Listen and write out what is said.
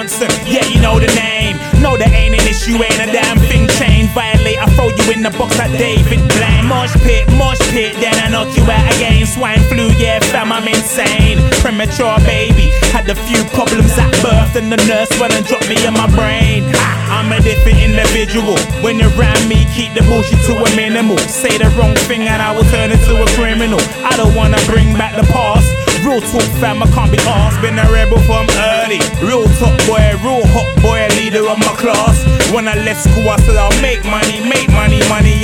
Manson, yeah, you know the name. No, there ain't an issue, ain't a damn thing changed. Violate, I throw you in the box like David Blaine. Mosh pit, then I knock you out again. Swine flu, yeah, fam, I'm insane. Premature baby, had a few problems at birth, and the nurse went and dropped me in my brain. I'm a different individual. When you're around me, keep the bullshit to a minimal. Say the wrong thing and I will turn into a criminal. I don't wanna bring back the past. Real talk fam, I can't be asked. Been a rebel from early. Real top boy, real hot boy, leader of my class. When I left school I said I'll make money, money.